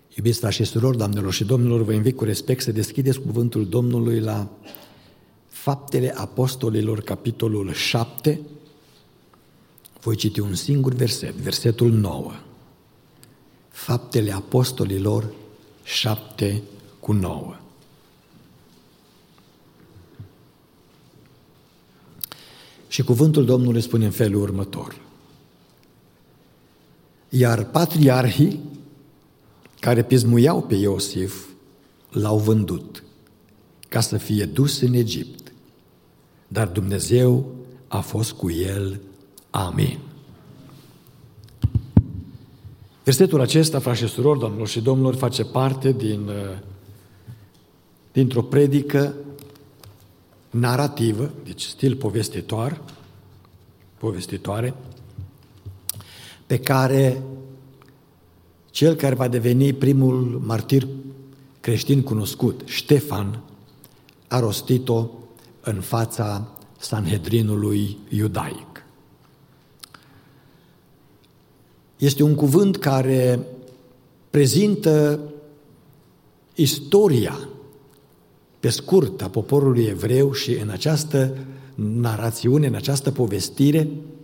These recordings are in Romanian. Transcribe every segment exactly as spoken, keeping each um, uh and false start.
Iubiți frați și surori, doamnelor și domnilor, vă invit cu respect să deschideți cuvântul Domnului la Faptele Apostolilor, capitolul șapte. Voi citi un singur verset, versetul nouă. Faptele Apostolilor șapte cu nouă. Și cuvântul Domnului spune în felul următor. Iar patriarhii care pismuiau pe Iosif l-au vândut ca să fie dus în Egipt, dar Dumnezeu a fost cu el. Amin. Versetul acesta, frați și surori, doamnelor și domnilor, face parte din, dintr-o predică narrativă, deci stil povestitor, povestitoare, pe care cel care va deveni primul martir creștin cunoscut, Ștefan, a rostit-o în fața Sanhedrinului iudaic. Este un cuvânt care prezintă istoria pe scurt a poporului evreu și în această narațiune, în această povestire,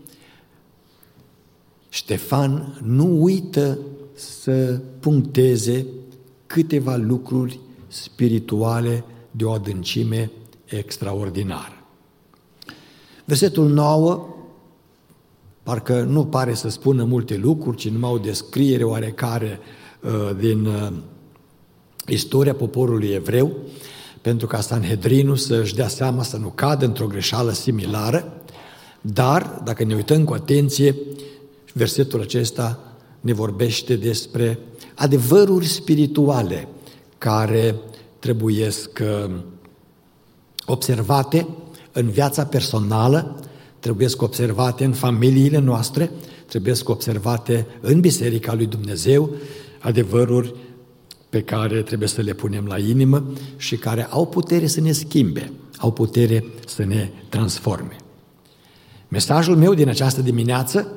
Ștefan nu uită să puncteze câteva lucruri spirituale de o adâncime extraordinară. Versetul nouă parcă nu pare să spună multe lucruri, ci numai o descriere oarecare uh, din uh, istoria poporului evreu, pentru ca Sanhedrinul să-și dea seama să nu cadă într-o greșeală similară, dar, dacă ne uităm cu atenție, versetul acesta ne vorbește despre adevăruri spirituale care trebuiesc observate în viața personală, trebuiesc observate în familiile noastre, trebuiesc observate în Biserica lui Dumnezeu, adevăruri pe care trebuie să le punem la inimă și care au putere să ne schimbe, au putere să ne transforme. Mesajul meu din această dimineață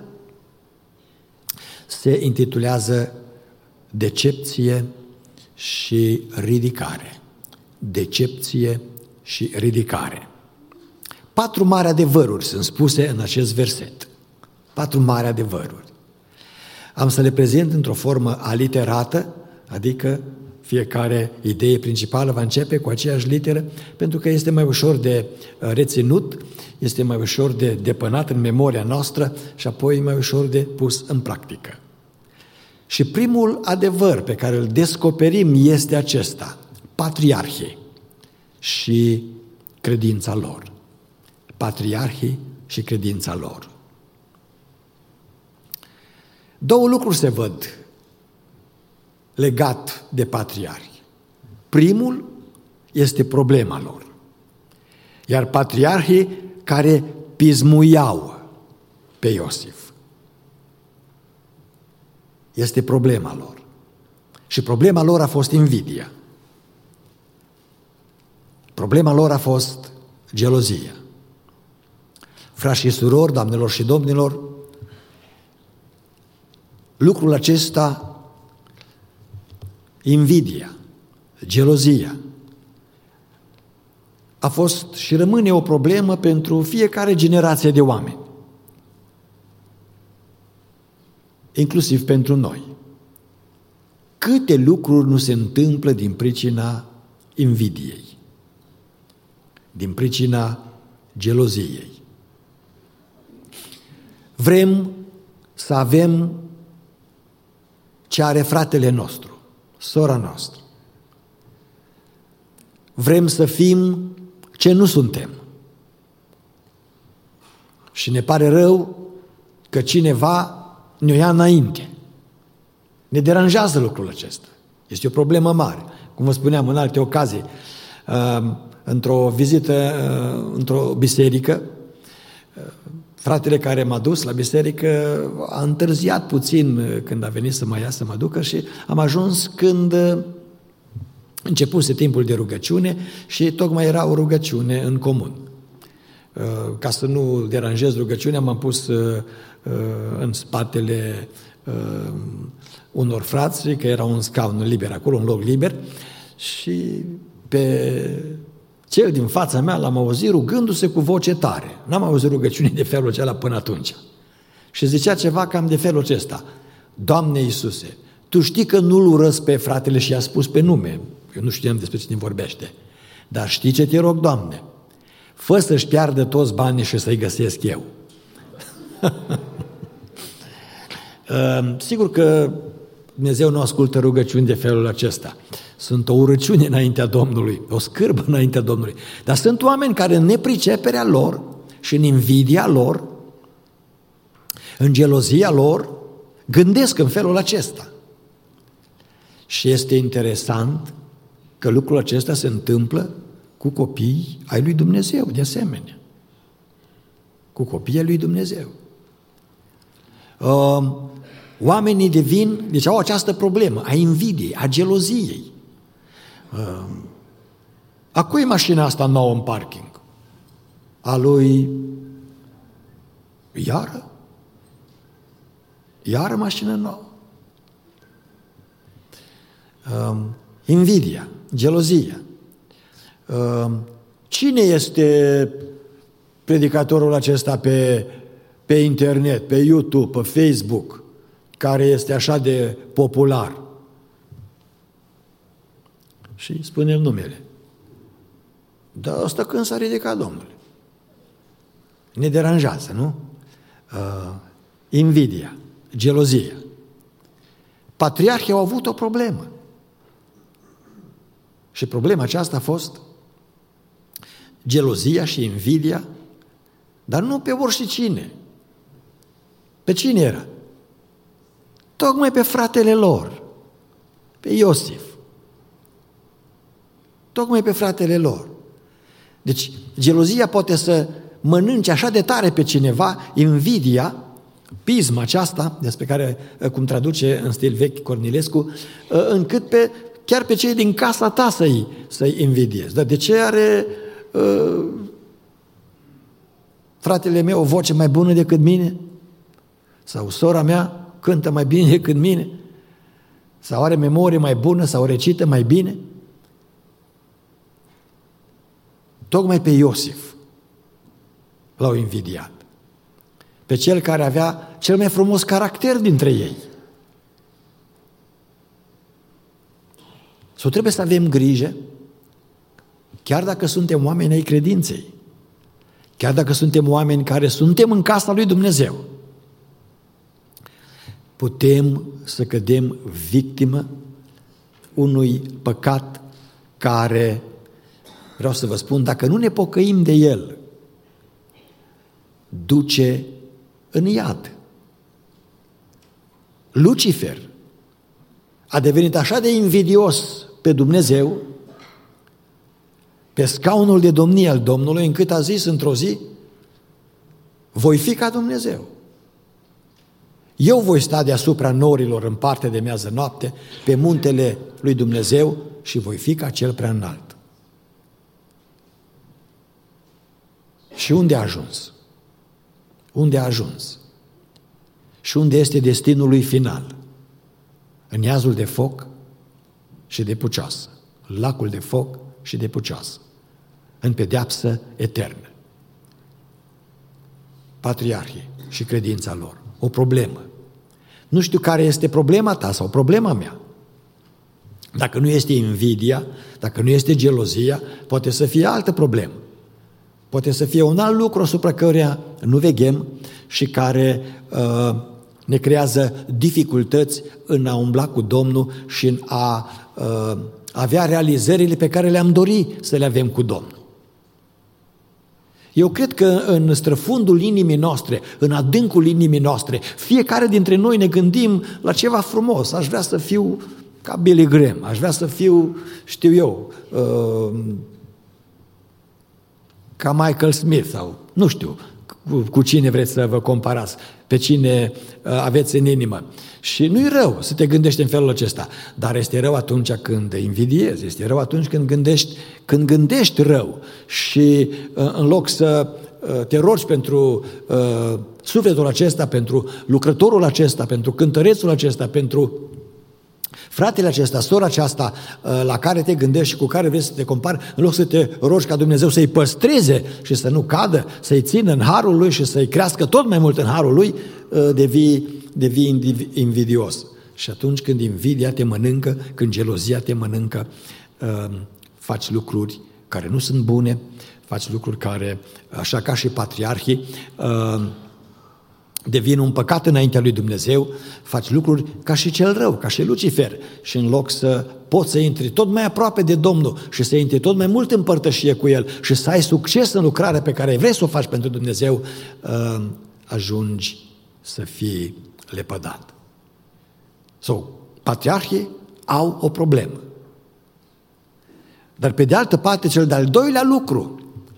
se intitulează Decepție și ridicare. Decepție și ridicare. Patru mari adevăruri sunt spuse în acest verset. Patru mari adevăruri. Am să le prezint într-o formă aliterată, adică fiecare idee principală va începe cu aceeași literă, pentru că este mai ușor de reținut, este mai ușor de depănat în memoria noastră și apoi mai ușor de pus în practică. Și primul adevăr pe care îl descoperim este acesta: patriarhii și credința lor. Patriarhii și credința lor. Două lucruri se văd legat de patriarhi. Primul este problema lor. Iar patriarhii care pismuiau pe Iosif. Este problema lor. Și problema lor a fost invidia. Problema lor a fost gelozia. Frați și surori, doamnelor și domnilor, lucrul acesta, invidia, gelozia, a fost și rămâne o problemă pentru fiecare generație de oameni, inclusiv pentru noi. Câte lucruri nu se întâmplă din pricina invidiei, din pricina geloziei. Vrem să avem ce are fratele nostru, sora noastră. Vrem să fim ce nu suntem. Și ne pare rău că cineva ne-o ia înainte. Ne deranjează lucrul acesta. Este o problemă mare. Cum vă spuneam în alte ocazii, într-o vizită într-o biserică, fratele care m-a dus la biserică a întârziat puțin când a venit să mă ia să mă ducă și am ajuns când începuse timpul de rugăciune și tocmai era o rugăciune în comun. Ca să nu deranjez rugăciunea, m-am pus în spatele uh, unor frați că era un scaun liber acolo, un loc liber, și pe cel din fața mea l-am auzit rugându-se cu voce tare. N-am auzit rugăciuni de felul acela până atunci. Și zicea ceva cam de felul acesta: Doamne Iisuse, Tu știi că nu-l urăsc pe fratele, și i-a spus pe nume. Eu nu știam despre cine vorbește. Dar știi ce te rog, Doamne? Fă să-și piardă toți banii și să-i găsesc eu. Sigur că Dumnezeu nu ascultă rugăciuni de felul acesta. Sunt o urăciune înaintea Domnului, o scârbă înaintea Domnului. Dar sunt oameni care în nepriceperea lor și în invidia lor, în gelozia lor, gândesc în felul acesta. Și este interesant că lucrul acesta se întâmplă cu copiii ai lui Dumnezeu, de asemenea. Cu copiii ai lui Dumnezeu. Oamenii devin, deci au această problemă a invidiei, a geloziei. A cui e mașina asta nouă în parking? A lui Iară? Iară mașină nouă. Invidia, gelozia. Cine este predicatorul acesta pe, pe internet, pe YouTube, pe Facebook, care este așa de popular? Și spunem numele. Dar ăsta când s-a ridicat, Domnule? Ne deranjează, nu? Uh, invidia, gelozia. Patriarhii au avut o problemă. Și problema aceasta a fost gelozia și invidia, dar nu pe oricine. Pe cine era? Tocmai pe fratele lor, pe Iosif. Tocmai pe fratele lor. Deci, gelozia poate să mănânce așa de tare pe cineva, invidia, pisma aceasta, despre care, cum traduce în stil vechi Cornilescu, încât pe, chiar pe cei din casa ta să-i, să-i invidiezi. Dar de ce are uh, fratele meu o voce mai bună decât mine? Sau sora mea cântă mai bine decât mine? Sau are memorie mai bună? Sau recită mai bine? Tocmai pe Iosif l-au invidiat. Pe cel care avea cel mai frumos caracter dintre ei. Sau trebuie să avem grijă, chiar dacă suntem oameni ai credinței, chiar dacă suntem oameni care suntem în casa lui Dumnezeu, putem să cădem victimă unui păcat care, vreau să vă spun, dacă nu ne pocăim de el, duce în iad. Lucifer a devenit așa de invidios pe Dumnezeu, pe scaunul de domnie al Domnului, încât a zis într-o zi: voi fi ca Dumnezeu. Eu voi sta deasupra norilor în partea de miază noapte, pe muntele lui Dumnezeu, și voi fi ca cel prea înalt. Și unde a ajuns? Unde a ajuns? Și unde este destinul lui final? În iazul de foc și de pucioasă. Lacul de foc și de pucioasă. În pedeapsă eternă. Patriarhii și credința lor. O problemă. Nu știu care este problema ta sau problema mea. Dacă nu este invidia, dacă nu este gelozia, poate să fie altă problemă. Poate să fie un alt lucru asupra căruia nu veghem și care uh, ne creează dificultăți în a umbla cu Domnul și în a uh, avea realizările pe care le-am dorit să le avem cu Domnul. Eu cred că în străfundul inimii noastre, în adâncul inimii noastre, fiecare dintre noi ne gândim la ceva frumos. Aș vrea să fiu ca Billy Graham, aș vrea să fiu, știu eu, uh, ca Michael Smith sau nu știu cu, cu cine vreți să vă comparați, pe cine uh, aveți în inimă. Și nu-i rău să te gândești în felul acesta, dar este rău atunci când invidiezi, este rău atunci când gândești, când gândești rău și uh, în loc să te rogi pentru uh, sufletul acesta, pentru lucrătorul acesta, pentru cântărețul acesta, pentru fratele acesta, sora aceasta uh, la care te gândești și cu care vrei să te compari, în loc să te rogi ca Dumnezeu să-i păstreze și să nu cadă, să-i țină în harul lui și să-i crească tot mai mult în harul lui, uh, devii, devii invidios. Și atunci când invidia te mănâncă, când gelozia te mănâncă, uh, faci lucruri care nu sunt bune, faci lucruri care, așa ca și patriarhii, devin un păcat înaintea lui Dumnezeu, faci lucruri ca și cel rău, ca și Lucifer. Și în loc să poți să intri tot mai aproape de Domnul și să intri tot mai mult în părtășie cu El și să ai succes în lucrarea pe care vrei să o faci pentru Dumnezeu, ajungi să fii lepădat. Sau, patriarhii au o problemă. Dar pe de altă parte, cel de-al doilea lucru,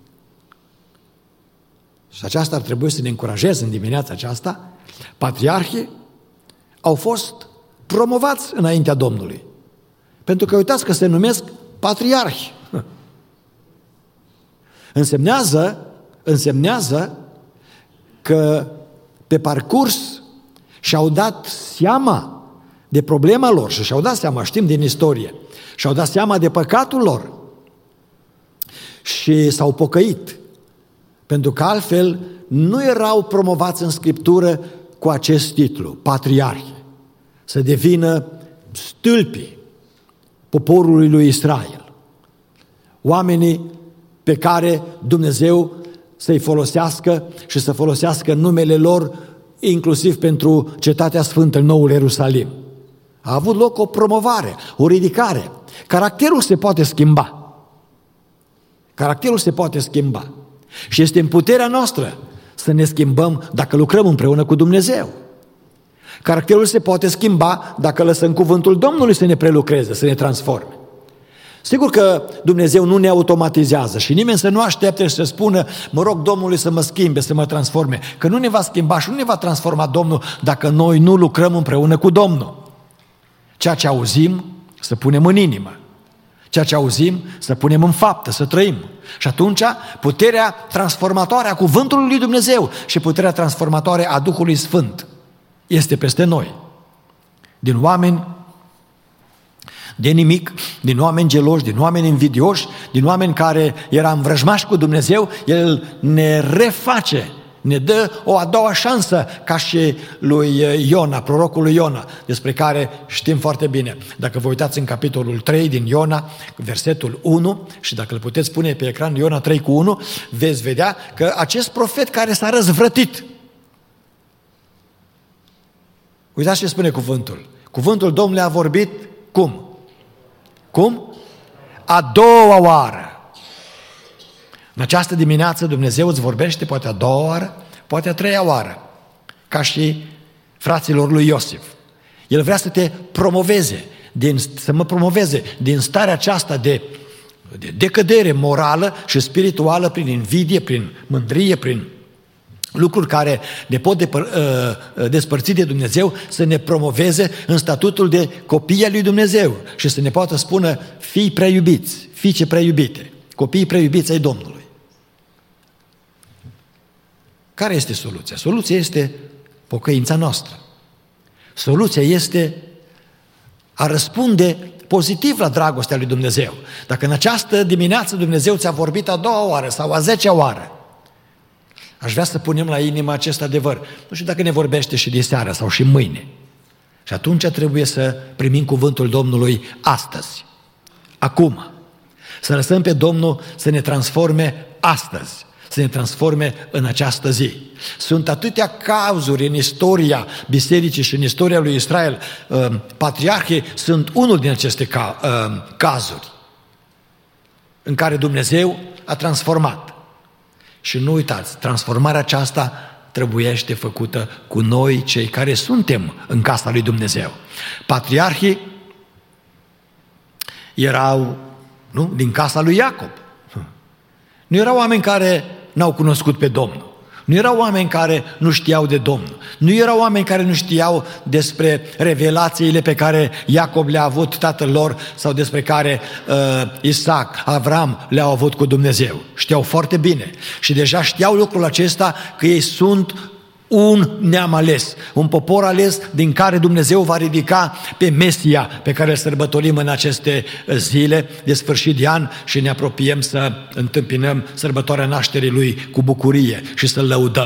și aceasta ar trebui să ne încurajeze în dimineața aceasta, patriarhii au fost promovați înaintea Domnului. Pentru că uitați că se numesc patriarhi. Însemnează, însemnează că pe parcurs și-au dat seama de problema lor și și-au dat seama, știm din istorie, și-au dat seama de păcatul lor și s-au pocăit. Pentru că altfel nu erau promovați în Scriptură cu acest titlu, patriarhi, să devină stâlpii poporului lui Israel. Oamenii pe care Dumnezeu să-i folosească și să folosească numele lor inclusiv pentru Cetatea Sfântă, Noul Ierusalim. A avut loc o promovare, o ridicare. Caracterul se poate schimba. Caracterul se poate schimba. Și este în puterea noastră să ne schimbăm dacă lucrăm împreună cu Dumnezeu. Caracterul se poate schimba dacă lăsăm cuvântul Domnului să ne prelucreze, să ne transforme. Sigur că Dumnezeu nu ne automatizează și nimeni să nu aștepte și să spună, mă rog Domnului să mă schimbe, să mă transforme, că nu ne va schimba și nu ne va transforma Domnul dacă noi nu lucrăm împreună cu Domnul. Ceea ce auzim, să punem în inimă. Ceea ce auzim, să punem în faptă, să trăim. Și atunci, puterea transformatoare a cuvântului lui Dumnezeu și puterea transformatoare a Duhului Sfânt este peste noi. Din oameni de nimic, din oameni geloși, din oameni invidioși, din oameni care eram vrăjmași cu Dumnezeu, El ne reface, ne dă o a doua șansă, ca și lui Iona, prorocul lui Iona, despre care știm foarte bine. Dacă vă uitați în capitolul trei din Iona, versetul unu, și dacă îl puteți pune pe ecran, Iona trei cu unu, veți vedea că acest profet care s-a răzvrătit, uitați ce spune cuvântul. Cuvântul Domnului a vorbit cum? Cum? A doua oară. În această dimineață Dumnezeu îți vorbește poate a doua oară, poate a treia oară, ca și fraților lui Iosif. El vrea să te promoveze, din, să mă promoveze din starea aceasta de, de decădere morală și spirituală prin invidie, prin mândrie, prin lucruri care ne pot de, uh, despărți de Dumnezeu, să ne promoveze în statutul de copii al lui Dumnezeu și să ne poată spune fii prea iubiți, fiice prea iubite, copiii prea iubiți ai Domnului. Care este soluția? Soluția este pocăința noastră. Soluția este a răspunde pozitiv la dragostea lui Dumnezeu. Dacă în această dimineață Dumnezeu ți-a vorbit a doua oară sau a zecea oară, aș vrea să punem la inimă acest adevăr. Nu știu dacă ne vorbește și de seară sau și mâine. Și atunci trebuie să primim cuvântul Domnului astăzi, acum. Să lăsăm pe Domnul să ne transforme astăzi, să ne transforme în această zi. Sunt atâtea cazuri în istoria bisericii și în istoria lui Israel. Patriarhii sunt unul din aceste cazuri în care Dumnezeu a transformat. Și nu uitați, transformarea aceasta trebuiește făcută cu noi, cei care suntem în casa lui Dumnezeu. Patriarhii erau, nu, din casa lui Iacob. Nu erau oameni care n-au cunoscut pe Domnul. Nu erau oameni care nu știau de Domnul. Nu erau oameni care nu știau despre revelațiile pe care Iacob le-a avut tatăl lor sau despre care uh, Isaac, Avram le-au avut cu Dumnezeu. Știau foarte bine și deja știau lucrul acesta, că ei sunt un neam ales, un popor ales din care Dumnezeu va ridica pe Mesia pe care îl sărbătorim în aceste zile de sfârșit de an și ne apropiem să întâmpinăm sărbătoarea nașterii Lui cu bucurie și să-L lăudăm.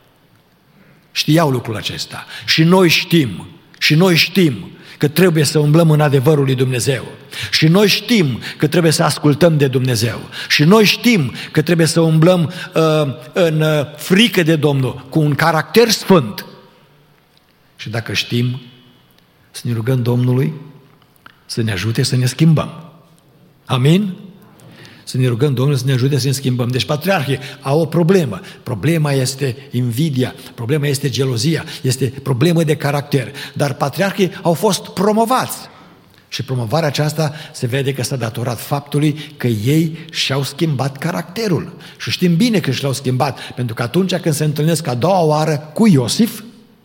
Știau lucrul acesta și noi știm, și noi știm că trebuie să umblăm în adevărul lui Dumnezeu. Și noi știm că trebuie să ascultăm de Dumnezeu. Și noi știm că trebuie să umblăm uh, în uh, frică de Domnul, cu un caracter sfânt. Și dacă știm, să ne rugăm Domnului să ne ajute să ne schimbăm. Amin? Să ne rugăm Domnul să ne ajute să ne schimbăm. Deci patriarhii au o problemă. Problema este invidia, problema este gelozia, este problemă de caracter. Dar patriarhii au fost promovați. Și promovarea aceasta se vede că s-a datorat faptului că ei și-au schimbat caracterul. Și știm bine că și-l-au schimbat, pentru că atunci când se întâlnesc a doua oară cu Iosif,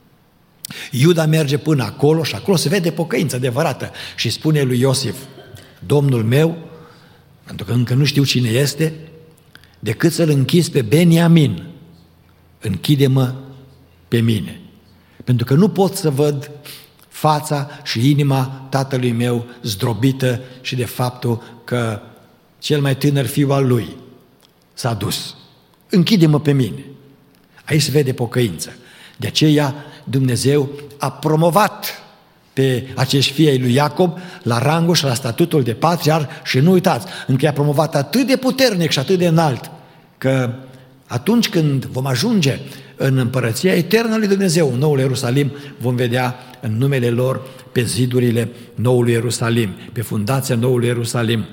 Iuda merge până acolo și acolo se vede pocăință adevărată și spune lui Iosif: Domnul meu, pentru că încă nu știu cine este, decât să-l închizi pe Beniamin, închide-mă pe mine. Pentru că nu pot să văd fața și inima tatălui meu zdrobită și de faptul că cel mai tânăr fiu al lui s-a dus. Închide-mă pe mine. Aici se vede pocăință. De aceea Dumnezeu a promovat pe acești fii ai lui Iacob la rangul și la statutul de patriarh și nu uitați, încă i-a promovat atât de puternic și atât de înalt, că atunci când vom ajunge în împărăția eternă lui Dumnezeu, în noul Ierusalim, vom vedea în numele lor pe zidurile noului Ierusalim, pe fundația noului Ierusalim.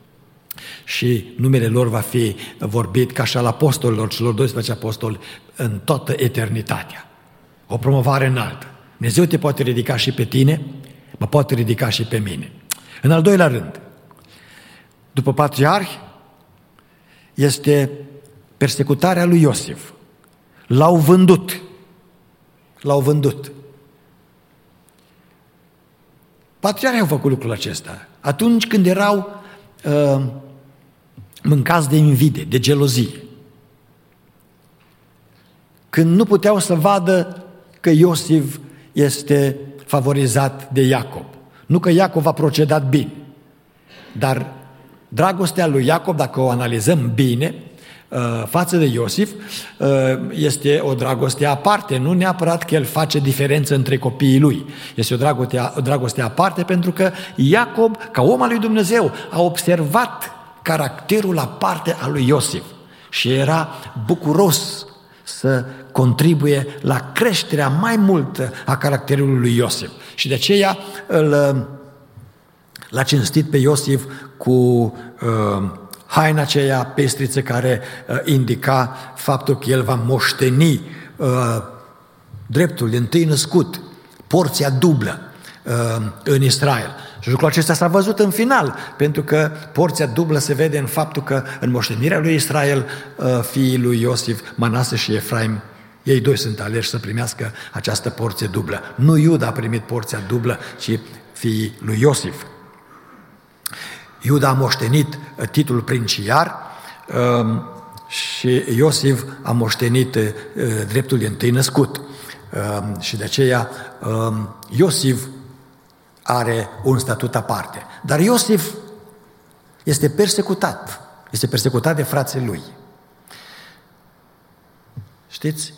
Și numele lor va fi vorbit ca și al apostolilor, celor doisprezece apostoli, în toată eternitatea. O promovare înaltă. Dumnezeu te poate ridica și pe tine, mă poate ridica și pe mine. În al doilea rând, după patriarhi, este persecutarea lui Iosif. L-au vândut. L-au vândut. Patriarhii au făcut lucrul acesta. Atunci când erau uh, mâncați de invidie, de gelozie. Când nu puteau să vadă că Iosif este favorizat de Iacob. Nu că Iacob a procedat bine, dar dragostea lui Iacob, dacă o analizăm bine, față de Iosif, este o dragoste aparte, nu neapărat că el face diferență între copiii lui. Este o dragoste, o dragoste aparte pentru că Iacob, ca om al lui Dumnezeu, a observat caracterul aparte al lui Iosif și era bucuros să contribuie la creșterea mai multă a caracterului lui Iosif. Și de aceea îl, l-a cinstit pe Iosif cu uh, haina aceea pestriță care uh, indica faptul că el va moșteni uh, dreptul de întâi născut, porția dublă uh, în Israel. Și lucrul acesta s-a văzut în final, pentru că porția dublă se vede în faptul că în moștenirea lui Israel, uh, fiii lui Iosif, Manase și Efraim, ei doi sunt aleși să primească această porție dublă. Nu Iuda a primit porția dublă, ci fiii lui Iosif. Iuda a moștenit titlul princiar um, și Iosif a moștenit uh, dreptul de întâi născut. Um, și de aceea um, Iosif are un statut aparte. Dar Iosif este persecutat. Este persecutat de frații lui. Știți?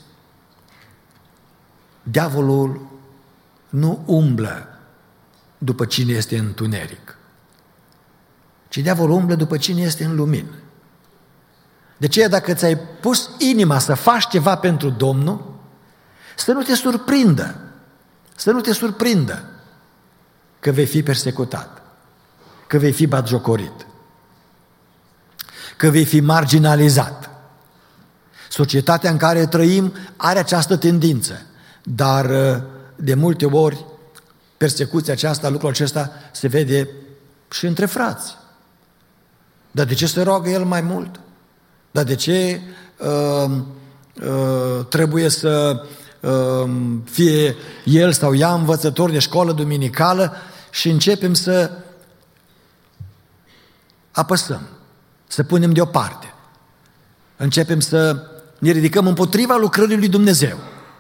Diavolul nu umblă după cine este în întuneric, ci diavolul umblă după cine este în lumină. De aceea, dacă ți-ai pus inima să faci ceva pentru Domnul, să nu te surprindă, să nu te surprindă că vei fi persecutat, că vei fi batjocorit, că vei fi marginalizat. Societatea în care trăim are această tendință, dar de multe ori persecuția aceasta, lucrul acesta se vede și între frați. Dar de ce se roagă el mai mult? Dar de ce uh, uh, trebuie să uh, fie el sau ea învățător de școală duminicală și începem să apăsăm, să punem deoparte. Începem să ne ridicăm împotriva lucrării lui Dumnezeu.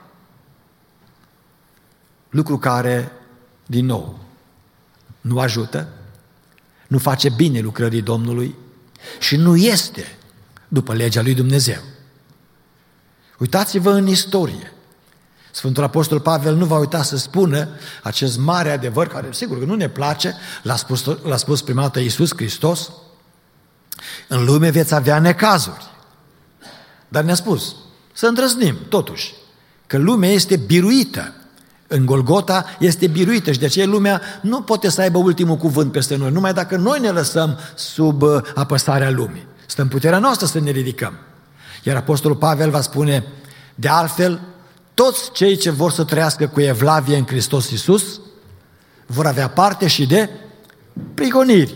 Lucru care, din nou, nu ajută, nu face bine lucrării Domnului și nu este după legea lui Dumnezeu. Uitați-vă în istorie. Sfântul Apostol Pavel nu va uita să spună acest mare adevăr, care sigur că nu ne place, l-a spus, l-a spus prima dată Iisus Hristos: în lume veți avea necazuri. Dar ne-a spus să îndrăznim totuși că lumea este biruită. În Golgota este biruită și de aceea lumea nu poate să aibă ultimul cuvânt peste noi, numai dacă noi ne lăsăm sub apăsarea lumii. Stă în puterea noastră să ne ridicăm. Iar Apostolul Pavel va spune: de altfel, toți cei ce vor să trăiască cu evlavie în Hristos Iisus vor avea parte și de prigoniri.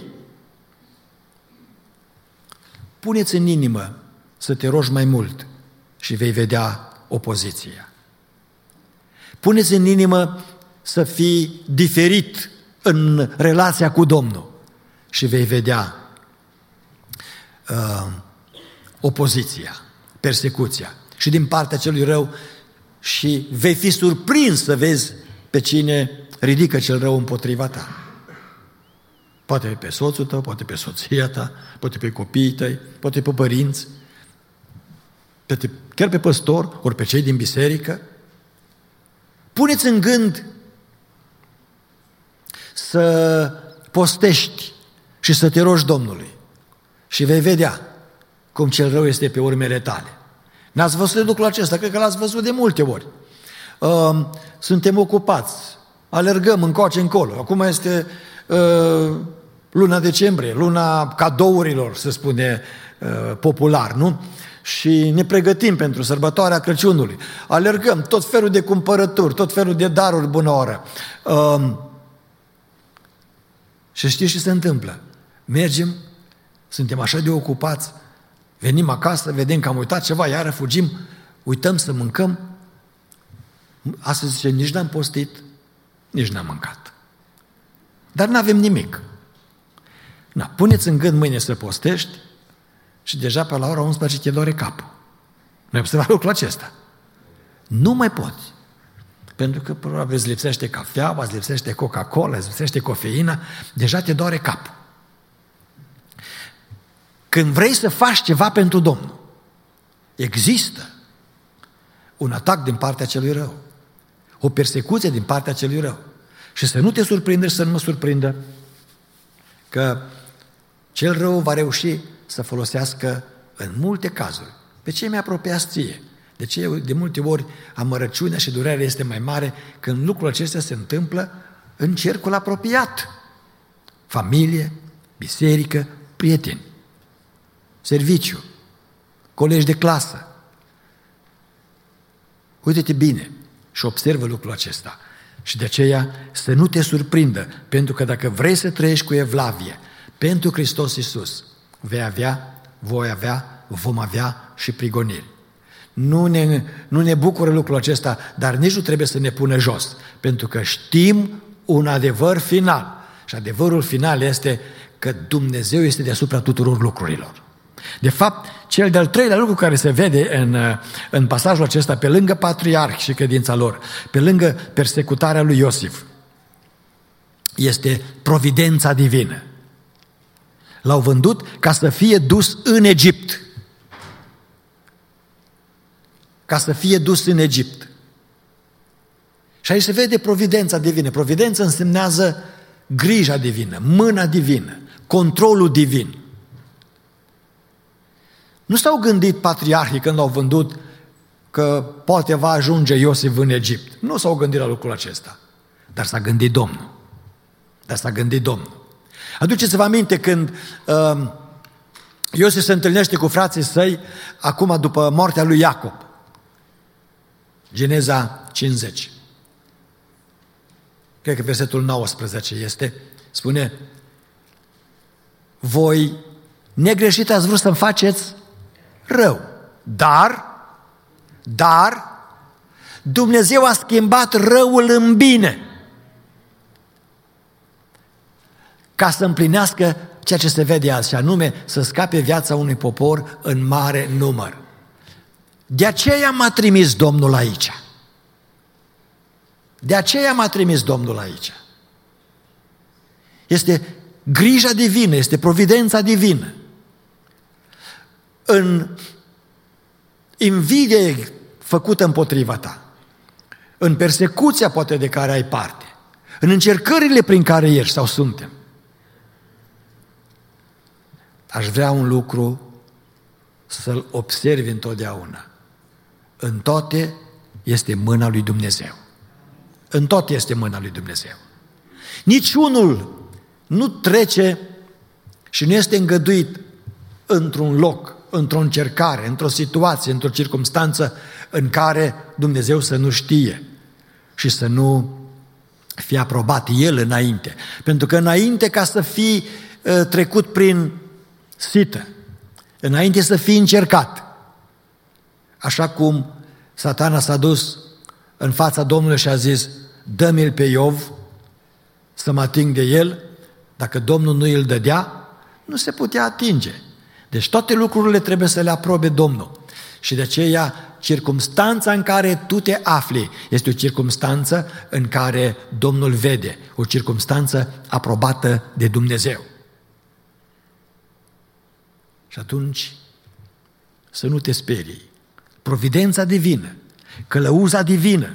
Puneți în inimă să te rogi mai mult și vei vedea opoziția. Puneți în inimă să fii diferit în relația cu Domnul și vei vedea uh, opoziția, persecuția și din partea celui rău și vei fi surprins să vezi pe cine ridică cel rău împotriva ta. Poate pe soțul tău, poate pe soția ta, poate pe copiii tăi, poate pe părinți, poate chiar pe păstor, ori pe cei din biserică. Puneți în gând să postești și să te rogi Domnului și vei vedea cum cel rău este pe urmele tale. N-ați văzut lucrul acesta? Cred că l-ați văzut de multe ori. Suntem ocupați, alergăm încoace încolo. Acum este luna decembrie, luna cadourilor, se spune popular, nu? Și ne pregătim pentru sărbătoarea Crăciunului. Alergăm tot felul de cumpărături, tot felul de daruri bună oră. Um, și știți ce se întâmplă? Mergem, suntem așa de ocupați, venim acasă, vedem că am uitat ceva, iară fugim, uităm să mâncăm. Astăzi zice, nici n-am postit, nici n-am mâncat. Dar n-avem nimic. Na, puneți în gând mâine să postești, și deja pe la ora unsprezece te doare capul. Nu-ai observat lucrul acesta? Nu mai poți. Pentru că probabil îți lipsește cafeaua, îți lipsește Coca-Cola, îți lipsește cofeina, deja te doare capul. Când vrei să faci ceva pentru Domnul, există un atac din partea celui rău, o persecuție din partea celui rău. Și să nu te surprindă și să nu mă surprindă că cel rău va reuși să folosească în multe cazuri pe cei mai apropiați ție. De ce de multe ori amărăciunea și durerea este mai mare când lucrul acesta se întâmplă în cercul apropiat. Familie, biserică, prieteni, serviciu, colegi de clasă. Uite-te bine și observă lucrul acesta. Și de aceea să nu te surprindă, pentru că dacă vrei să trăiești cu evlavie pentru Hristos Iisus, vei avea, voi avea, vom avea și prigoniri. Nu ne, nu ne bucură lucrul acesta, dar nici nu trebuie să ne pună jos, pentru că știm un adevăr final. Și adevărul final este că Dumnezeu este deasupra tuturor lucrurilor. De fapt, cel de-al treilea lucru care se vede în, în pasajul acesta, pe lângă patriarhi și credința lor, pe lângă persecutarea lui Iosif, este providența divină. L-au vândut ca să fie dus în Egipt. Ca să fie dus în Egipt. Și aici se vede providența divină. Providența însemnează grija divină, mâna divină, controlul divin. Nu s-au gândit patriarhii când l-au vândut că poate va ajunge Iosif în Egipt. Nu s-au gândit la lucrul acesta. Dar s-a gândit Domnul. Dar s-a gândit Domnul. Aduceți-vă aminte când uh, Iosif se întâlnește cu frații săi acum după moartea lui Iacob. Geneza cincizeci. Cred că versetul nouăsprezece este. Spune: voi negreșit ați vrut să-mi faceți rău, dar Dar Dumnezeu a schimbat răul în bine ca să împlinească ceea ce se vede azi, și anume să scape viața unui popor în mare număr. De aceea m-a trimis Domnul aici. De aceea m-a trimis Domnul aici. Este grija divină, este providența divină. În invidie făcută împotriva ta, în persecuția poate de care ai parte, în încercările prin care ești sau suntem, aș vrea un lucru să-l observi întotdeauna. În toate este mâna lui Dumnezeu. În toate este mâna lui Dumnezeu. Niciunul nu trece și nu este îngăduit într-un loc, într-o încercare, într-o situație, într-o circumstanță în care Dumnezeu să nu știe și să nu fie aprobat El înainte. Pentru că înainte ca să fii uh, trecut prin sită, înainte să fii încercat, așa cum Satana s-a dus în fața Domnului și a zis: dă-mi-l pe Iov să mă ating de el, dacă Domnul nu îl dădea, nu se putea atinge. Deci toate lucrurile trebuie să le aprobe Domnul. Și de aceea circumstanța în care tu te afli este o circumstanță în care Domnul vede, o circumstanță aprobată de Dumnezeu. Și atunci să nu te sperii. Providența divină, călăuza divină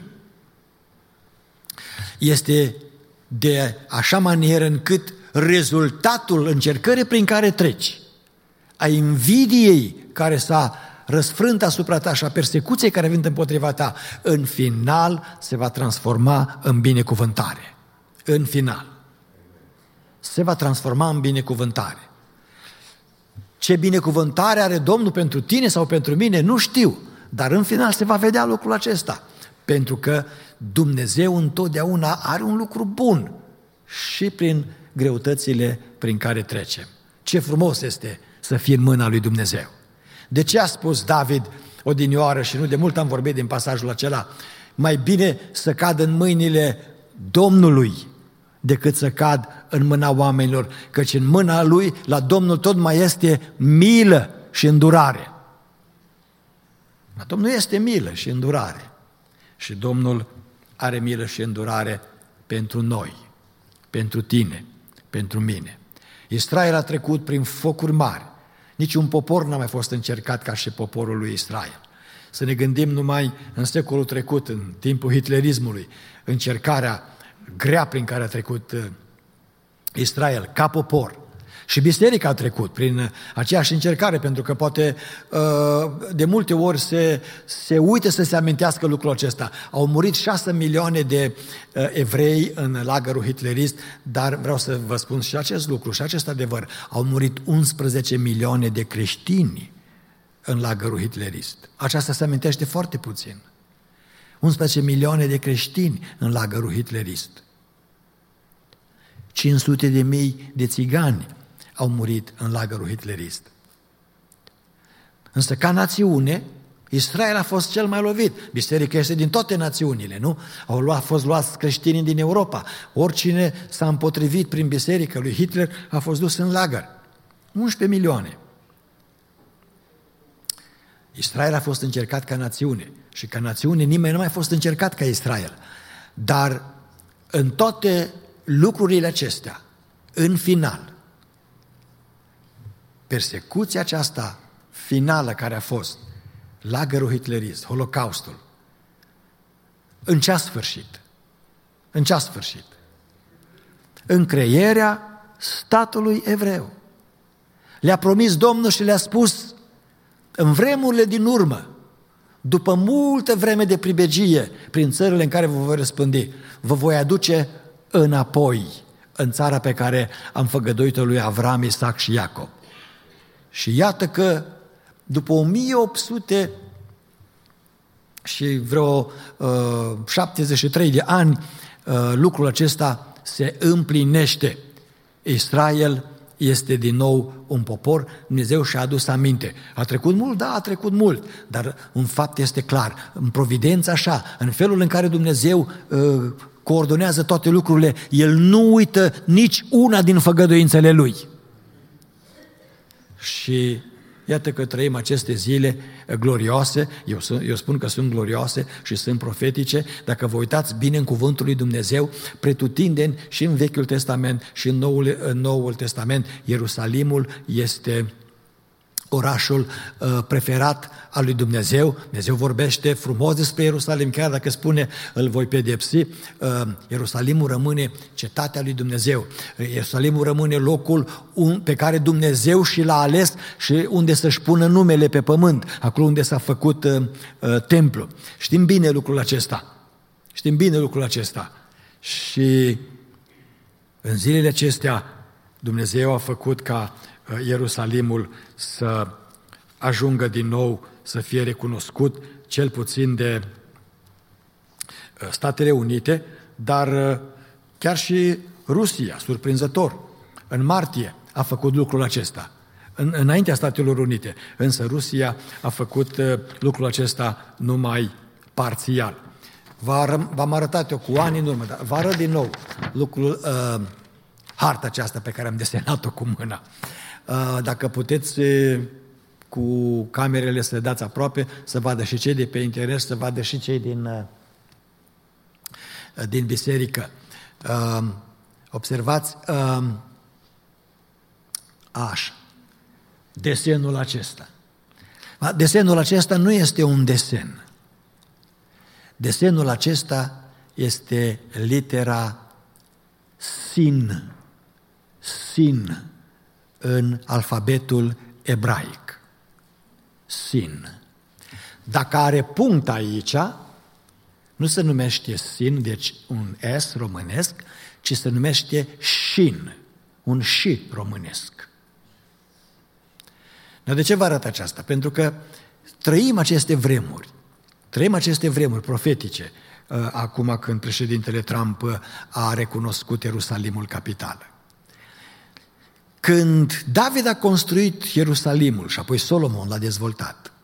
este de așa manieră încât rezultatul încercării prin care treci, a invidiei care s-a răsfrânt asupra ta și a persecuției care vin împotriva ta, în final se va transforma în binecuvântare. În final. Se va transforma în binecuvântare. Ce binecuvântare are Domnul pentru tine sau pentru mine, nu știu, dar în final se va vedea lucrul acesta. Pentru că Dumnezeu întotdeauna are un lucru bun și prin greutățile prin care trecem. Ce frumos este să fii în mâna lui Dumnezeu. De ce a spus David odinioară, și nu de mult am vorbit din pasajul acela, mai bine să cad în mâinile Domnului decât să cad în mâna oamenilor, căci în mâna lui, la Domnul tot mai este milă și îndurare. La Domnul este milă și îndurare. Și Domnul are milă și îndurare pentru noi, pentru tine, pentru mine. Israel a trecut prin focuri mari. Niciun popor n-a mai fost încercat ca și poporul lui Israel. Să ne gândim numai în secolul trecut, în timpul hitlerismului, încercarea grea prin care a trecut Israel ca popor. Și biserica a trecut prin aceeași încercare, pentru că poate de multe ori se, se uită să se amintească lucrul acesta. Au murit șase milioane de evrei în lagărul hitlerist, dar vreau să vă spun și acest lucru și acest adevăr. Au murit unsprezece milioane de creștini în lagărul hitlerist. Aceasta se amintește foarte puțin. unsprezece milioane de creștini în lagărul hitlerist. cinci sute de mii de țigani au murit în lagărul hitlerist. Însă ca națiune, Israel a fost cel mai lovit. Biserica este din toate națiunile, nu? Au luat, fost luați creștinii din Europa. Oricine s-a împotrivit prin biserică lui Hitler a fost dus în lagăr. unsprezece milioane. Israel a fost încercat ca națiune și ca națiune nimeni nu a mai fost încercat ca Israel. Dar în toate lucrurile acestea, în final, persecuția aceasta finală care a fost, lagărul hitlerist, Holocaustul, în ce a sfârșit? În ce a sfârșit? Încreierea statului evreu. Le-a promis Domnul și le-a spus în vremurile din urmă, după multă vreme de pribegie prin țările în care vă voi răspândi, vă voi aduce înapoi în țara pe care am făgăduit-o lui Avram, Isaac și Iacob. Și iată că după o mie opt sute și vreo uh, șaptezeci și trei de ani, uh, lucrul acesta se împlinește. Israel este din nou un popor, Dumnezeu și-a adus aminte. A trecut mult? Da, a trecut mult, dar un fapt este clar, în providență așa, în felul în care Dumnezeu uh, coordonează toate lucrurile, El nu uită nici una din făgăduințele Lui. Și iată că trăim aceste zile glorioase, eu, eu spun că sunt glorioase și sunt profetice, dacă vă uitați bine în cuvântul lui Dumnezeu, pretutindeni și în Vechiul Testament și în Noul, în Noul Testament, Ierusalimul este orașul uh, preferat al lui Dumnezeu. Dumnezeu vorbește frumos despre Ierusalim, chiar dacă spune îl voi pedepsi, uh, Ierusalimul rămâne cetatea lui Dumnezeu. Ierusalimul rămâne locul un, pe care Dumnezeu și l-a ales și unde să-și pună numele pe pământ, acolo unde s-a făcut uh, uh, templu. Știm bine lucrul acesta. Știm bine lucrul acesta. Și în zilele acestea Dumnezeu a făcut ca Ierusalimul să ajungă din nou să fie recunoscut, cel puțin de Statele Unite, dar chiar și Rusia, surprinzător, în martie a făcut lucrul acesta, în, înaintea Statelor Unite, însă Rusia a făcut lucrul acesta numai parțial. V-am arătat eu cu ani în urmă, dar vă arăt din nou lucrul, uh, harta aceasta pe care am desenat-o cu mâna. Dacă puteți cu camerele să le dați aproape, să vadă și cei de pe internet, să vadă și cei din, din biserică. Observați așa, desenul acesta. Desenul acesta nu este un desen. Desenul acesta este litera sin, sin, în alfabetul ebraic. Sin. Dacă are punct aici, nu se numește sin, deci un S românesc, ci se numește shin, un și românesc. Dar de ce vă arăt aceasta? Pentru că trăim aceste vremuri, trăim aceste vremuri profetice, acum când președintele Trump a recunoscut Ierusalimul capitală. Când David a construit Ierusalimul și apoi Solomon l-a dezvoltat,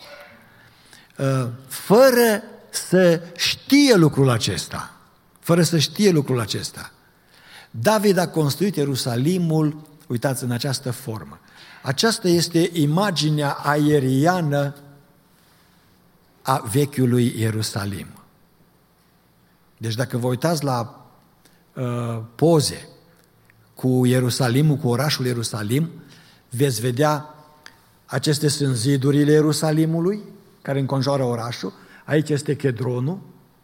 fără să știe lucrul acesta, fără să știe lucrul acesta, David a construit Ierusalimul, uitați, în această formă. Aceasta este imaginea aeriană a vechiului Ierusalim. Deci dacă vă uitați la uh, poze cu Ierusalimul, cu orașul Ierusalim, veți vedea, acestea sunt zidurile Ierusalimului, care înconjoară orașul, aici este Chedronul,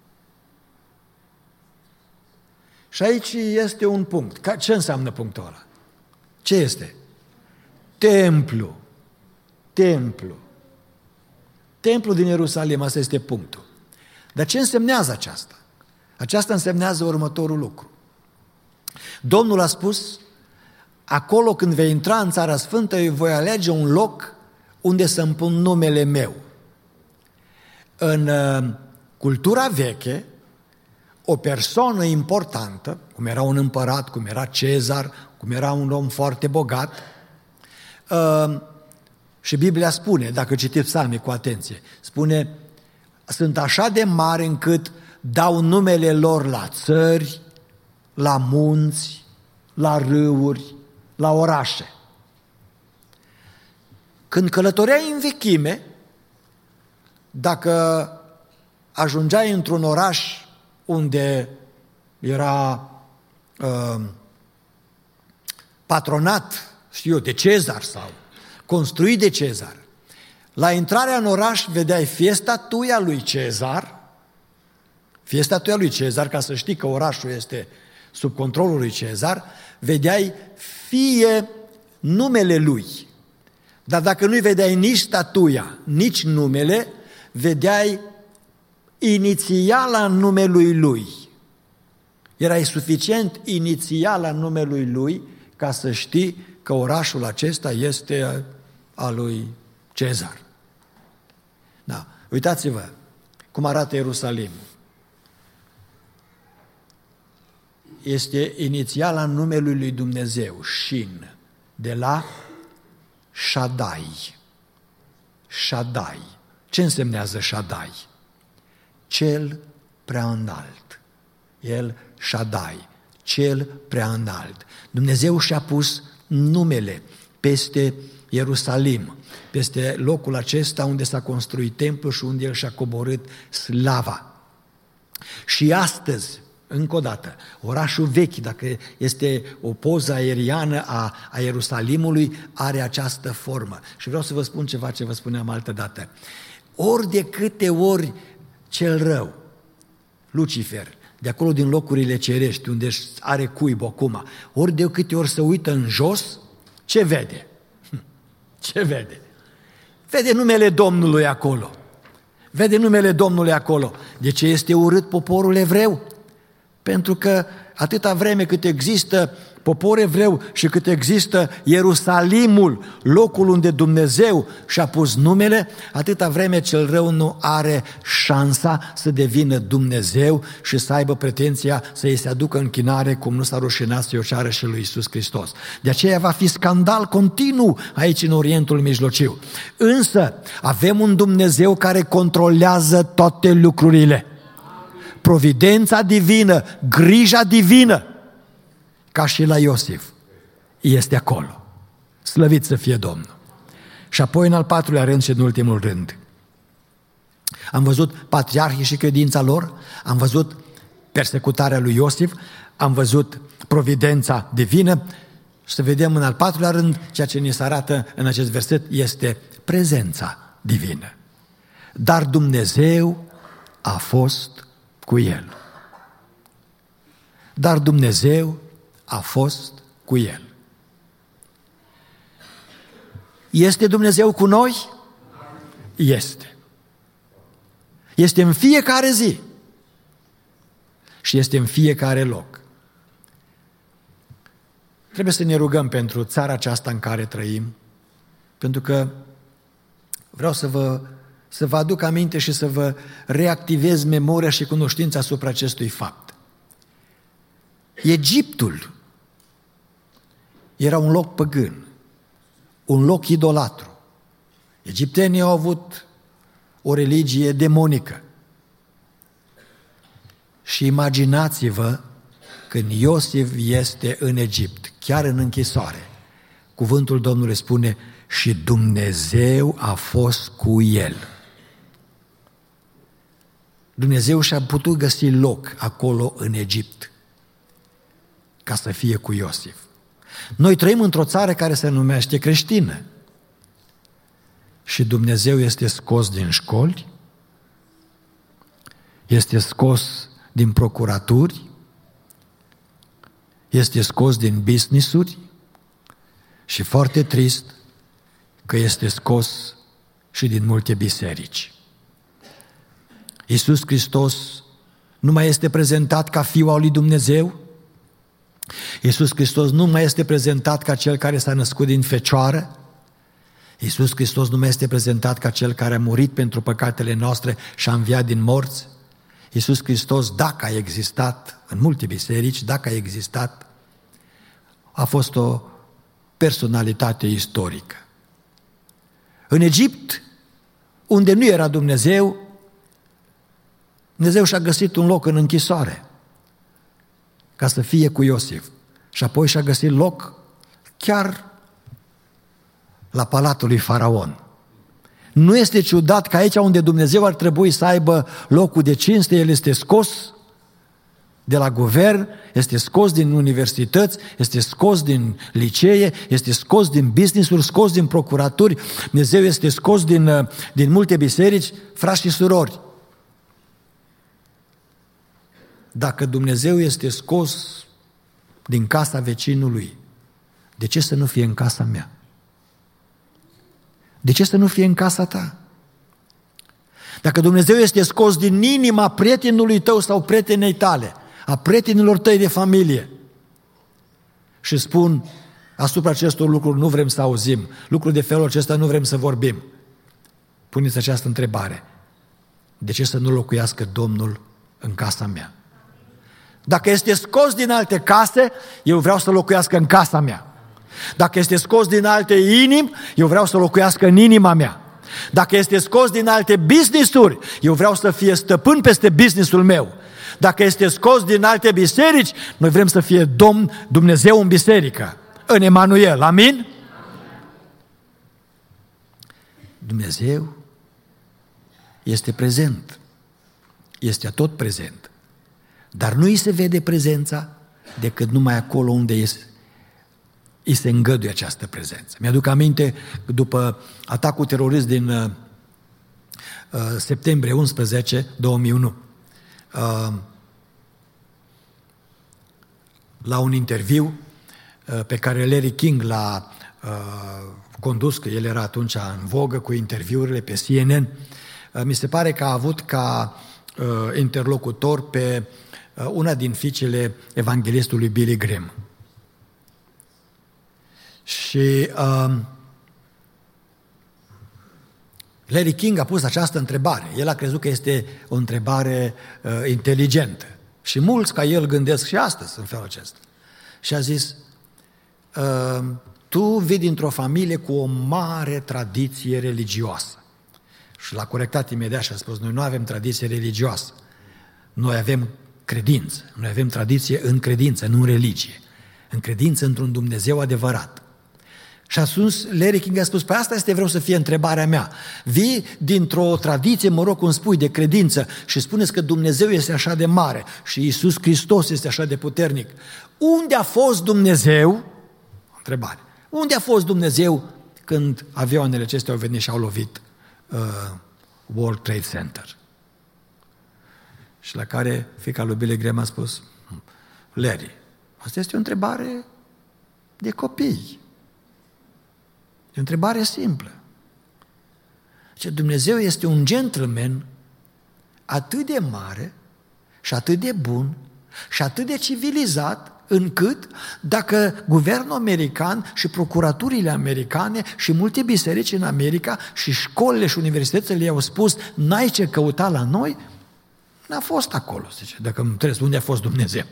și aici este un punct. Ce înseamnă punctul ăla? Ce este? Templu. Templu. Templu din Ierusalim, asta este punctul. Dar ce însemnează aceasta? Aceasta însemnează următorul lucru. Domnul a spus, acolo când vei intra în Țara Sfântă, eu voi alege un loc unde să-mi pun numele meu. În uh, cultura veche, o persoană importantă, cum era un împărat, cum era Cezar, cum era un om foarte bogat, uh, și Biblia spune, dacă citiți psalmii cu atenție, spune, sunt așa de mari încât dau numele lor la țări, la munți, la râuri, la orașe. Când călătoreai în vechime, dacă ajungeai într-un oraș unde era uh, patronat, știu eu, de Cezar sau construit de Cezar, la intrarea în oraș vedeai fie statuia lui Cezar, fie statuia lui Cezar, ca să știi că orașul este sub controlul lui Cezar, vedeai fie numele lui. Dar dacă nu-i vedeai nici statuia, nici numele, vedeai inițiala numelui lui. Erai suficient inițiala numelui lui ca să știi că orașul acesta este al lui Cezar. Da. Uitați-vă cum arată Ierusalimul. Este inițiala numelui lui Dumnezeu, Shin. de la Shaddai. Shaddai. Ce însemnează Shaddai? Cel prea înalt. El, Shaddai, cel prea înalt. Dumnezeu și-a pus numele peste Ierusalim, peste locul acesta unde s-a construit templul și unde El și-a coborât slava. Și astăzi, încă o dată, orașul vechi, dacă este o poză aeriană a, a Ierusalimului, are această formă. Și vreau să vă spun ceva ce vă spuneam altă dată. Ori de câte ori cel rău, Lucifer, de acolo din locurile cerești, unde are cuib acum, ori de câte ori se uită în jos, ce vede? Ce vede? Vede numele Domnului acolo. Vede numele Domnului acolo. De ce este urât poporul evreu? Pentru că atâta vreme cât există popor evreu și cât există Ierusalimul, locul unde Dumnezeu și-a pus numele, atâta vreme cel rău nu are șansa să devină Dumnezeu și să aibă pretenția să îi se aducă închinare, cum nu s-a rușinat să-i o ceară și lui Iisus Hristos. De aceea va fi scandal continuu aici în Orientul Mijlociu. Însă avem un Dumnezeu care controlează toate lucrurile. Providența divină, grija divină, ca și la Iosif, este acolo. Slăvit să fie Domnul. Și apoi, în al patrulea rând și în ultimul rând, am văzut patriarhii și credința lor, am văzut persecutarea lui Iosif, am văzut providența divină și să vedem în al patrulea rând, ceea ce ne se arată în acest verset este prezența divină. Dar Dumnezeu a fost cu el. Dar Dumnezeu a fost cu el. Este Dumnezeu cu noi? Este. Este în fiecare zi și este în fiecare loc. Trebuie să ne rugăm pentru țara aceasta în care trăim, pentru că vreau să vă, să vă aduc aminte și să vă reactivez memoria și cunoștința asupra acestui fapt. Egiptul era un loc păgân, un loc idolatru. Egiptenii au avut o religie demonică. Și imaginați-vă când Iosif este în Egipt, chiar în închisoare. Cuvântul Domnului spune, și Dumnezeu a fost cu el. Dumnezeu și-a putut găsi loc acolo în Egipt ca să fie cu Iosif. Noi trăim într-o țară care se numește creștină și Dumnezeu este scos din școli, este scos din procuraturi, este scos din business-uri și foarte trist că este scos și din multe biserici. Iisus Hristos nu mai este prezentat ca Fiul al lui Dumnezeu. Iisus Hristos nu mai este prezentat ca Cel care s-a născut din fecioară. Iisus Hristos nu mai este prezentat ca Cel care a murit pentru păcatele noastre și a înviat din morți. Iisus Hristos, dacă a existat în multe biserici, dacă a existat, a fost o personalitate istorică. În Egipt, unde nu era Dumnezeu, Dumnezeu și-a găsit un loc în închisoare ca să fie cu Iosif. Și apoi și-a găsit loc chiar la palatul lui Faraon. Nu este ciudat că aici unde Dumnezeu ar trebui să aibă locul de cinste, El este scos de la guvern, este scos din universități, este scos din licee, este scos din business-uri, scos din procuraturi, Dumnezeu este scos din, din multe biserici, frați și surori. Dacă Dumnezeu este scos din casa vecinului, de ce să nu fie în casa mea? De ce să nu fie în casa ta? Dacă Dumnezeu este scos din inima prietenului tău sau prietenei tale, a prietenilor tăi de familie, și spun, asupra acestor lucruri nu vrem să auzim, lucruri de felul acesta nu vrem să vorbim, puneți această întrebare: de ce să nu locuiască Domnul în casa mea? Dacă este scos din alte case, eu vreau să locuiască în casa mea. Dacă este scos din alte inimi, eu vreau să locuiască în inima mea. Dacă este scos din alte business-uri, eu vreau să fie stăpân peste business-ul meu. Dacă este scos din alte biserici, noi vrem să fie Domn Dumnezeu în biserică, în Emanuel. Amin? Dumnezeu este prezent, este tot prezent, dar nu îi se vede prezența decât numai acolo unde este, îi se îngăduie această prezență. Mi-aduc aminte, după atacul terorist din uh, uh, septembrie unsprezece două mii unu, uh, la un interviu uh, pe care Larry King l-a uh, condus, că el era atunci în vogă cu interviurile pe C N N, uh, mi se pare că a avut ca uh, interlocutor pe uh, una din fiicele evanghelistului Billy Graham. Și uh, Larry King a pus această întrebare. El a crezut că este o întrebare uh, inteligentă. Și mulți ca el gândesc și astăzi în felul acesta. Și a zis, uh, tu vii dintr-o familie cu o mare tradiție religioasă. Și l-a corectat imediat și a spus, noi nu avem tradiție religioasă. Noi avem credință. Noi avem tradiție în credință, nu în religie. În credință într-un Dumnezeu adevărat. Și atunci Larry King a spus, păi asta este, vreau să fie întrebarea mea. Vii dintr-o tradiție, mă rog cum spui, de credință și spuneți că Dumnezeu este așa de mare și Iisus Hristos este așa de puternic. Unde a fost Dumnezeu? Întrebare. Unde a fost Dumnezeu când avioanele acestea au venit și au lovit uh, World Trade Center? Și la care fiica lui Billy Graham a spus, Larry, asta este o întrebare de copii. E o întrebare simplă. Ce Dumnezeu este un gentleman atât de mare și atât de bun și atât de civilizat încât dacă guvernul american și procuraturile americane și multe biserici în America și școlile și universitățile i-au spus n-ai ce căuta la noi, n-a fost acolo, zice, dacă îmi trebuie, unde a fost Dumnezeu?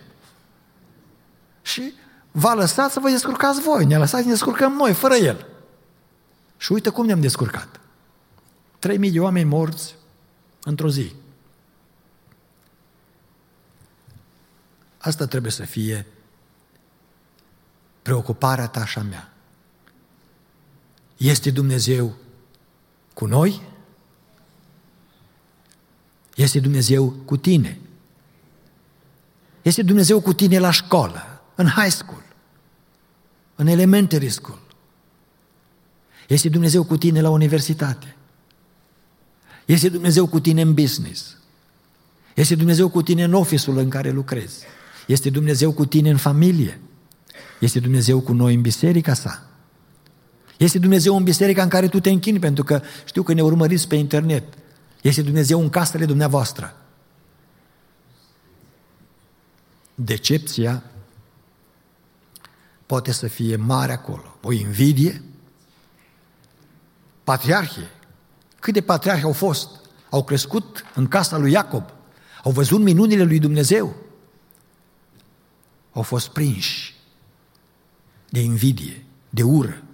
Și v-a lăsat să vă descurcați voi, ne-a lăsat să ne descurcăm noi, fără El. Și uite cum ne-am descurcat. Trei mii de oameni morți într-o zi. Asta trebuie să fie preocuparea ta și a mea. Este Dumnezeu cu noi? Este Dumnezeu cu tine? Este Dumnezeu cu tine la școală, în high school, în elementary school? Este Dumnezeu cu tine la universitate? Este Dumnezeu cu tine în business? Este Dumnezeu cu tine în office-ul în care lucrezi? Este Dumnezeu cu tine în familie? Este Dumnezeu cu noi în biserica sa? Este Dumnezeu în biserica în care tu te închini, pentru că știu că ne urmăriți pe internet. Este Dumnezeu în casele dumneavoastră. Decepția poate să fie mare acolo. O invidie. Patriarhii. Cât de patriarhi au fost? Au crescut în casa lui Iacob. Au văzut minunile lui Dumnezeu. Au fost prinși de invidie, de ură.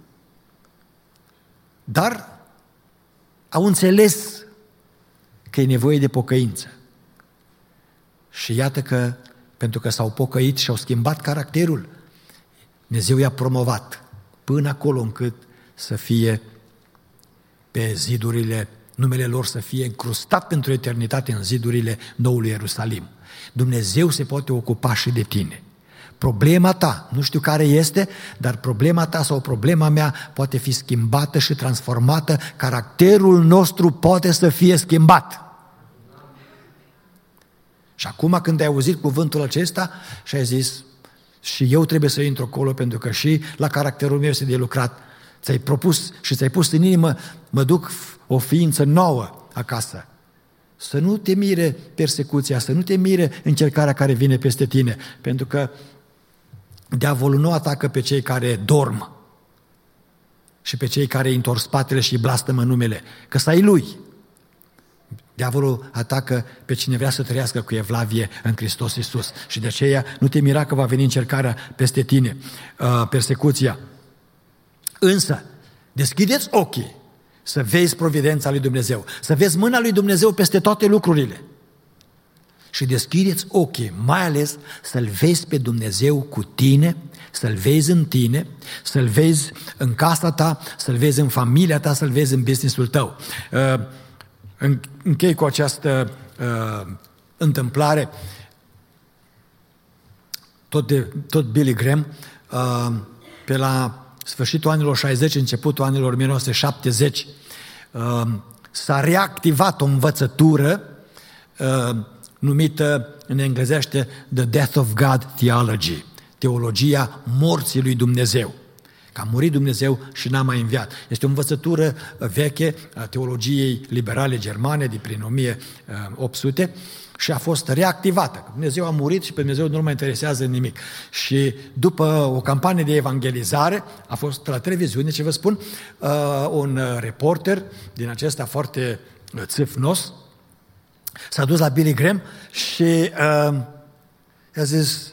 Dar au înțeles că e nevoie de pocăință. Și iată că, pentru că s-au pocăit și au schimbat caracterul, Dumnezeu i-a promovat până acolo încât să fie pe zidurile, numele lor să fie încrustat pentru eternitate în zidurile noului Ierusalim. Dumnezeu se poate ocupa și de tine. Problema ta, nu știu care este, dar problema ta sau problema mea poate fi schimbată și transformată, caracterul nostru poate să fie schimbat. Și acum când ai auzit cuvântul acesta și ai zis, și eu trebuie să intru acolo pentru că și la caracterul meu este de lucrat, ți-ai propus și ți-ai pus în inimă, mă duc o ființă nouă acasă. Să nu te mire persecuția, să nu te mire încercarea care vine peste tine, pentru că diavolul nu atacă pe cei care dorm și pe cei care îi întorc spatele și îi blastămă numele, că să-i lui. Diavolul atacă pe cine vrea să trăiască cu evlavie în Hristos Iisus și de aceea nu te mira că va veni încercarea peste tine, persecuția. Însă, deschideți ochii să vezi providența lui Dumnezeu, să vezi mâna lui Dumnezeu peste toate lucrurile. Și deschideți ochii, mai ales să-L vezi pe Dumnezeu cu tine, să-L vezi în tine, să-L vezi în casa ta, să-L vezi în familia ta, să-L vezi în business-ul tău. Închei cu această întâmplare. Tot, de, tot Billy Graham, pe la sfârșitul anilor șaizeci, începutul anilor o mie nouă sute șaptezeci, s-a reactivat o învățătură numită în englezește The Death of God Theology, teologia morții lui Dumnezeu. Că a murit Dumnezeu și n-a mai înviat. Este o învățătură veche a teologiei liberale germane de prin o mie opt sute și a fost reactivată. Dumnezeu a murit și pe Dumnezeu nu mai interesează nimic. Și după o campanie de evangelizare a fost la televiziune, ce vă spun, un reporter din acesta foarte țâfnos s-a dus la Billy Graham și uh, a zis: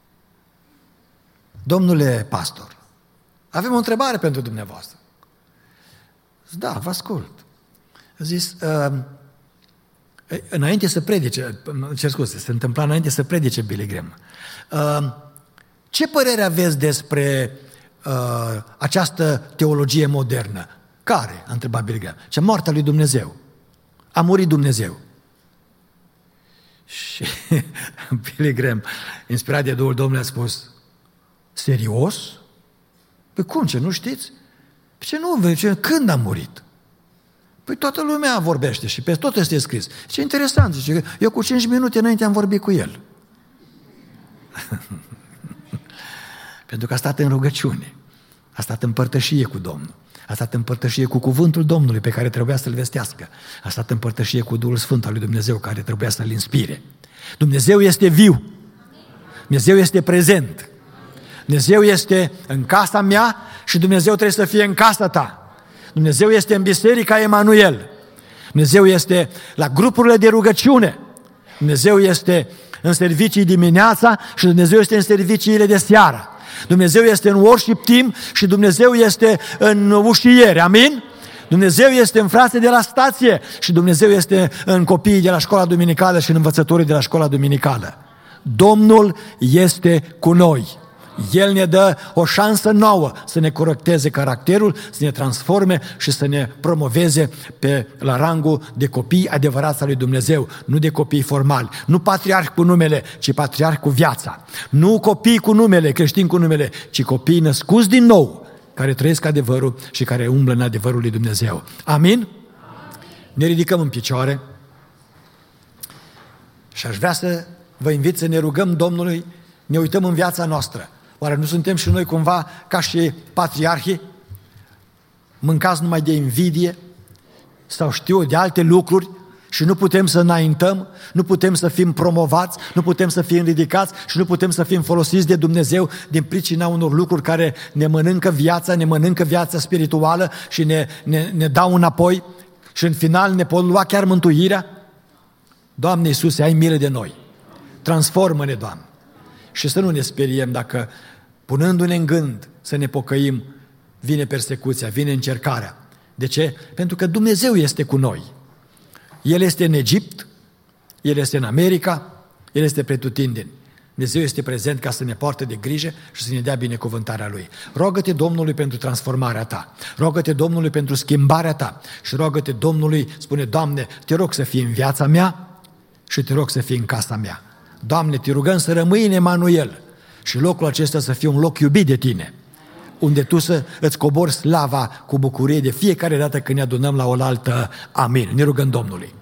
domnule pastor, avem o întrebare pentru dumneavoastră. Zic, da, vă ascult. A zis, uh, înainte să predice, cer scuze, se întâmpla înainte să predice Billy Graham, uh, ce părere aveți despre uh, această teologie modernă? Care? A întrebat Billy Graham. Ce moartea lui Dumnezeu. A murit Dumnezeu. Și Billy Graham, inspirat de Duhul Domnului, a spus: serios? Păi cum, ce, nu știți? Păi ce nu, ce, când a murit? Păi toată lumea vorbește și pe tot este scris. Ce interesant, zice, eu cu cinci minute înainte am vorbit cu el. Pentru că a stat în rugăciune, a stat în părtășie cu Domnul, a stat în părtășie cu cuvântul Domnului pe care trebuia să-l vestească, a stat în părtășie cu Duhul Sfânt al lui Dumnezeu care trebuia să-l inspire. Dumnezeu este viu, Dumnezeu este prezent, Dumnezeu este în casa mea și Dumnezeu trebuie să fie în casa ta. Dumnezeu este în biserica Emanuel, Dumnezeu este la grupurile de rugăciune, Dumnezeu este în servicii dimineața și Dumnezeu este în serviciile de seară. Dumnezeu este în worship team și Dumnezeu este în ușiere, amin? Dumnezeu este în frații de la stație și Dumnezeu este în copiii de la școala duminicală și în învățătorii de la școala duminicală. Domnul este cu noi. El ne dă o șansă nouă să ne corecteze caracterul, să ne transforme și să ne promoveze pe, la rangul de copii adevărați al lui Dumnezeu, nu de copii formali, nu patriarhi cu numele, ci patriarhi cu viața, nu copii cu numele, creștini cu numele, ci copii născuți din nou, care trăiesc adevărul și care umblă în adevărul lui Dumnezeu. Amin? Ne ridicăm în picioare și aș vrea să vă invit să ne rugăm Domnului, ne uităm în viața noastră. Oare nu suntem și noi cumva ca și patriarhii, mâncați numai de invidie sau știu de alte lucruri și nu putem să înaintăm, nu putem să fim promovați, nu putem să fim ridicați și nu putem să fim folosiți de Dumnezeu din pricina unor lucruri care ne mănâncă viața, ne mănâncă viața spirituală și ne, ne, ne dau înapoi și în final ne pot lua chiar mântuirea? Doamne Iisuse, ai milă de noi, transformă-ne, Doamne. Și să nu ne speriem dacă, punându-ne în gând să ne pocăim, vine persecuția, vine încercarea. De ce? Pentru că Dumnezeu este cu noi. El este în Egipt, El este în America, El este pretutindeni. Dumnezeu este prezent ca să ne poartă de grijă și să ne dea binecuvântarea Lui. Rogă-te Domnului pentru transformarea ta, rogă-te Domnului pentru schimbarea ta și rogă-te Domnului, spune: Doamne, te rog să fii în viața mea și te rog să fii în casa mea. Doamne, te rugăm să rămâi în Emanuel și locul acesta să fie un loc iubit de Tine, unde Tu să îți cobori slava cu bucurie de fiecare dată când ne adunăm la oaltă. Amin. Ne rugăm Domnului.